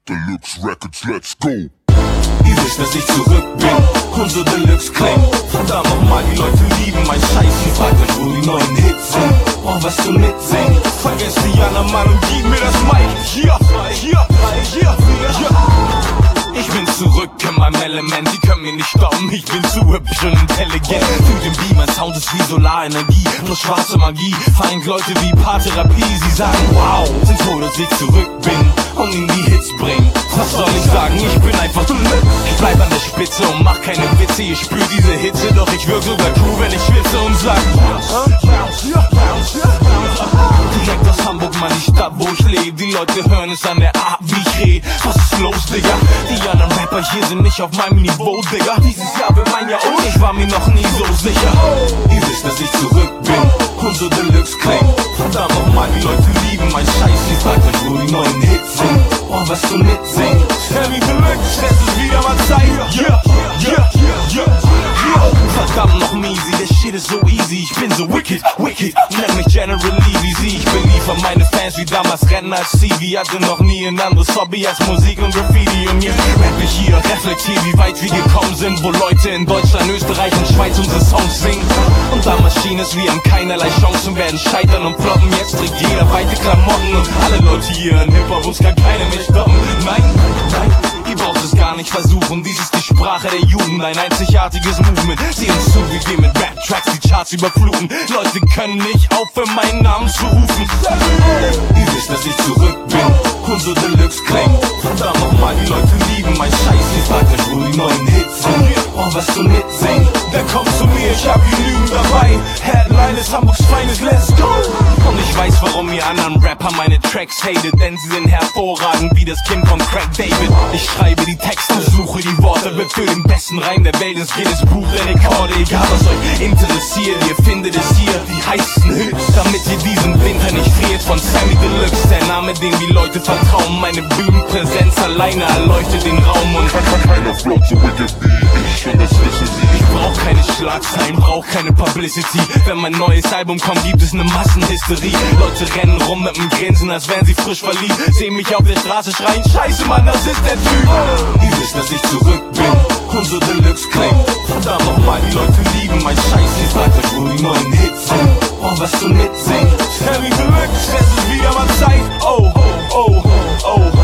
Deluxe Records, let's go. Ihr wisst, dass ich zurück bin und so Deluxe klingt. Verdammt nochmal, die Leute lieben mein Scheiß. Sie fragt euch, wo die neuen Hits sind. Oh, was zum Mitsingen. Vergesst die anderen, Mann, und gib mir das Mic. Hier. Ich bin zurück in meinem Element, die können mich nicht stoppen. Ich bin zu hübsch und intelligent. Fühl den Beat, mein Sound ist wie Solarenergie. Nur schwarze Magie, vereint Leute wie Paartherapie. Sie sagen, wow, sind froh, dass ich zurück bin und ihnen die Hits bringen. Was soll ich sagen, ich bin einfach Deluxe. Ich bleib an der Spitze und mach keine Witze. Ich spür diese Hitze, doch ich wirk sogar cool, wenn ich schwitze und sag direkt aus Hamburg, Mann, die Stadt, wo ich lebe. Die Leute hören es an der Art, wie ich rede. Was ist los, Digga? Die anderen Rapper hier sind nicht auf meinem Niveau, Digga. Dieses Jahr wird mein Jahr und ich war mir noch nie so sicher. Ihr wisst, dass ich zurück bin und so Deluxe klingt. Verdammt nochmal, die Leute lieben mein Scheiß. Sie fragt euch, wo die neuen Hits sind. Oh, was zum Mitsingen. Sammy Deluxe, es ist wieder mal Zeit. Verdammt noch easy, der Shit ist so easy. Ich bin so wicked, nenn mich General Easy. Ich beliefer meine Fans wie damals Rennen als CV. Hatte noch nie ein anderes Hobby als Musik und Graffiti. Und jetzt rapp ich hier, reflektier, wie weit wir gekommen sind. Wo Leute in Deutschland, Österreich und Schweiz unsere Songs singen. Und damals schien es, wir haben keinerlei Chancen, werden scheitern und floppen. Jetzt trägt jeder weite Klamotten und alle Leute hier in Hip-Hop, uns kann keiner mehr stoppen. Nein, ihr braucht es gar nicht versuchen. Dies ist die Sprache der Jugend, ein einzigartiges Movement. Sieh uns zu, wie wir mit Rap-Tracks die Charts überfluten. Leute können nicht aufhören, meinen Namen zu rufen. Ihr wisst, dass ich zurück bin und so Deluxe klingt. Verdammt nochmal, die Leute lieben mein Scheiß. Sie fragt euch, wo die neuen Hits sind. Oh, was zum Mitsingen. Dann kommt zu mir, ich hab genügend dabei. Headline ist Hamburgs Feines, let's go. Und ich weiß, warum ihr anderen Rapper meine Tracks hatet, denn sie sind hervorragend wie das Kind von Craig David. Ich schreibe die Texte, suche die Worte, wird für den besten Reim der Welt ins Guinness Buch der Rekorde. Egal was euch interessiert, ihr findet es hier, die heißesten Hits, damit ihr diesen Winter nicht friert. Von Sammy Deluxe, der Name, dem die Leute vertrauen. Meine Bühnenpräsenz alleine erleuchtet den Raum und keiner flott so wicked wie ich, und das wissen sie. Ich brauch keine Schlagzeilen, brauch keine Publicity. Wenn mein neues Album kommt, gibt es ne Massenhysterie. Leute rennen rum mit dem Grinsen, als wären sie frisch verliebt. Sehen mich auf der Straße schreien, scheiße Mann, das ist der Typ. Ihr wisst, dass ich zurück bin und so Deluxe klingt. Verdammt nochmal, die Leute lieben mein Scheiß. Sie fragt euch, wo die neuen Hits sind. Oh, was zum Mitsingen. Sammy Deluxe, es ist wieder mal Zeit. Oh.